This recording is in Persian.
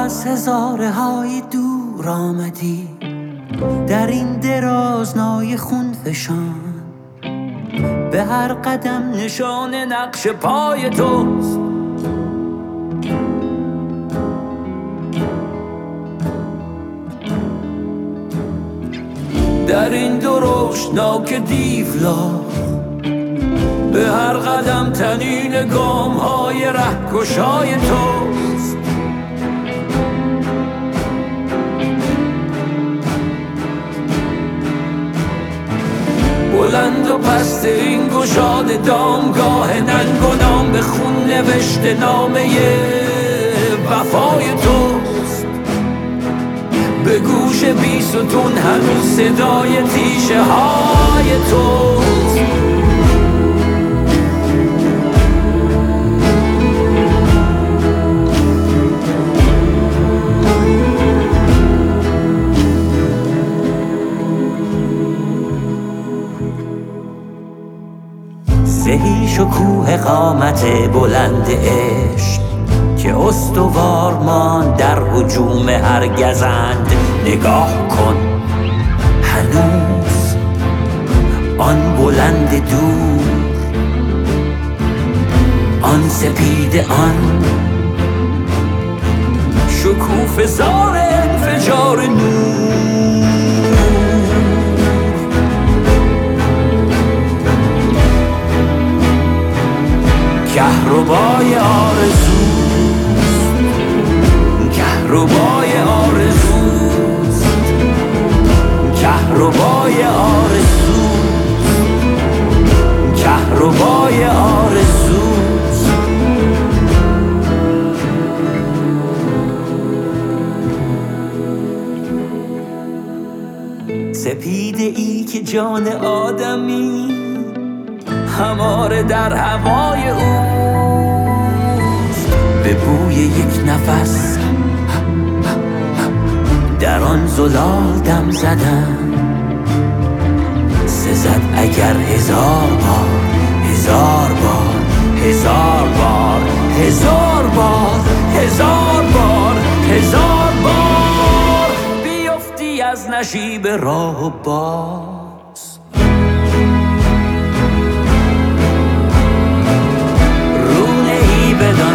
از هزاره های دور آمدی، در این درازنای خون فشان، به هر قدم نشان نقش پای توست. در این درشتناک دیولاخ، به هر قدم طنین گام های رهکشای توست. بلند و پست این گشاد دامگاه ننگ و نام، به خون نوشته نامه وفای توست. به گوش بیستون هنوز صدای تیشه های توست. زهی شکوه قامت بلند عشق که استوار مان در هجوم هر گزند. نگاه کن هنوز آن بلند دور، آن سپید، آن شکوفه زار انفجار نور. کهربای آرزوست، کهربای آرزوست، کهربای آرزوست، کهربای آرزوست. سپیده ای که جان آدمی هماره در هوای اوست. به بوی یک نفس در آن زلال دم زدن، سزد اگر هزار بار، هزار بار، هزار بار، هزار بار، هزار بار، هزار بار بیفتی از نشیب راه و باز. بدان